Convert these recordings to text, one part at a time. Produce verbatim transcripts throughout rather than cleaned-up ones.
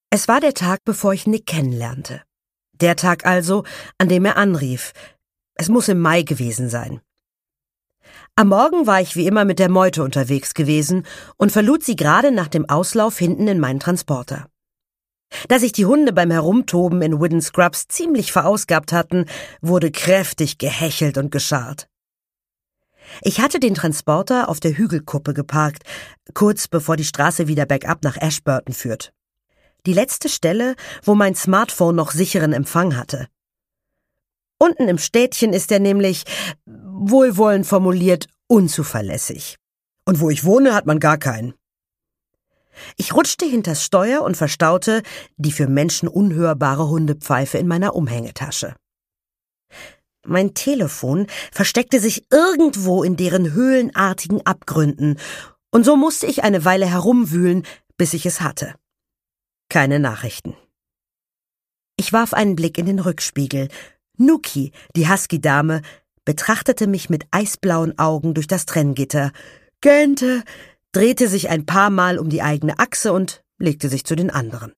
Es war der Tag, bevor ich Nick kennenlernte. Der Tag also, an dem er anrief. Es muss im Mai gewesen sein. Am Morgen war ich wie immer mit der Meute unterwegs gewesen und verlud sie gerade nach dem Auslauf hinten in meinen Transporter. Da sich die Hunde beim Herumtoben in Widden Scrubs ziemlich verausgabt hatten, wurde kräftig gehechelt und gescharrt. Ich hatte den Transporter auf der Hügelkuppe geparkt, kurz bevor die Straße wieder bergab nach Ashburton führt. Die letzte Stelle, wo mein Smartphone noch sicheren Empfang hatte. Unten im Städtchen ist er nämlich, wohlwollend formuliert, unzuverlässig. Und wo ich wohne, hat man gar keinen. Ich rutschte hinters Steuer und verstaute die für Menschen unhörbare Hundepfeife in meiner Umhängetasche. Mein Telefon versteckte sich irgendwo in deren höhlenartigen Abgründen, und so musste ich eine Weile herumwühlen, bis ich es hatte. Keine Nachrichten. Ich warf einen Blick in den Rückspiegel. Nuki, die Husky-Dame, betrachtete mich mit eisblauen Augen durch das Trenngitter, gähnte, drehte sich ein paar Mal um die eigene Achse und legte sich zu den anderen.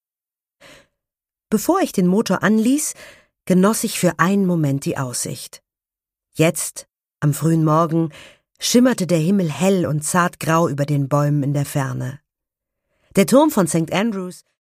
Bevor ich den Motor anließ, genoss ich für einen Moment die Aussicht. Jetzt, am frühen Morgen, schimmerte der Himmel hell und zartgrau über den Bäumen in der Ferne. Der Turm von Sankt Andrews